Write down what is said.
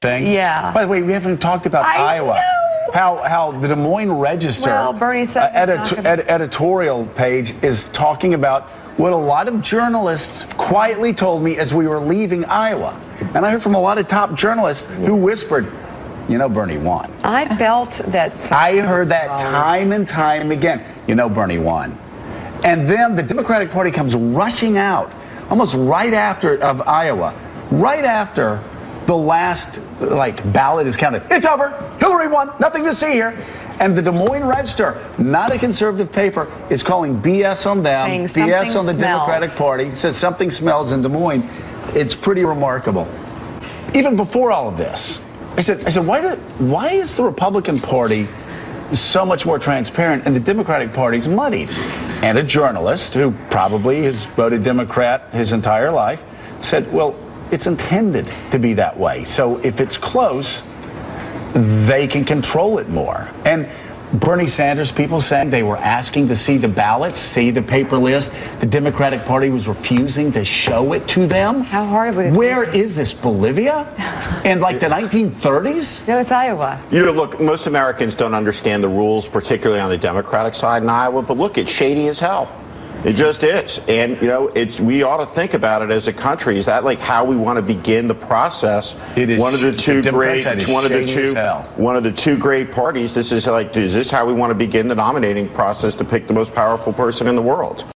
thing. Yeah. By the way, we haven't talked about Iowa. How the Des Moines Register Bernie says editorial page is talking about what a lot of journalists quietly told me as we were leaving Iowa. And I heard from a lot of top journalists who whispered, you know, Bernie won. I felt that. I heard that time and time again. You know, Bernie won. And then the Democratic Party comes rushing out almost right after of Iowa, right after the last ballot is counted. It's over. Hillary won. Nothing to see here. And the Des Moines Register, not a conservative paper, is calling BS on them, BS on the Democratic Party. It says something smells in Des Moines. It's pretty remarkable. Even before all of this, I said, why is the Republican Party so much more transparent and the Democratic Party's muddied? And a journalist who probably has voted Democrat his entire life said, well, it's intended to be that way. So if it's close, they can control it more. And Bernie Sanders, people saying they were asking to see the ballots, see the paper list. The Democratic Party was refusing to show it to them. How hard would it be? Where is this, Bolivia? In the 1930s? No, it's Iowa. You know, look, most Americans don't understand the rules, particularly on the Democratic side in Iowa, but look, it's shady as hell. It just is. And, you know, we ought to think about it as a country. Is that how we want to begin the process? It is one of the two great parties. This is is this how we want to begin the nominating process to pick the most powerful person in the world?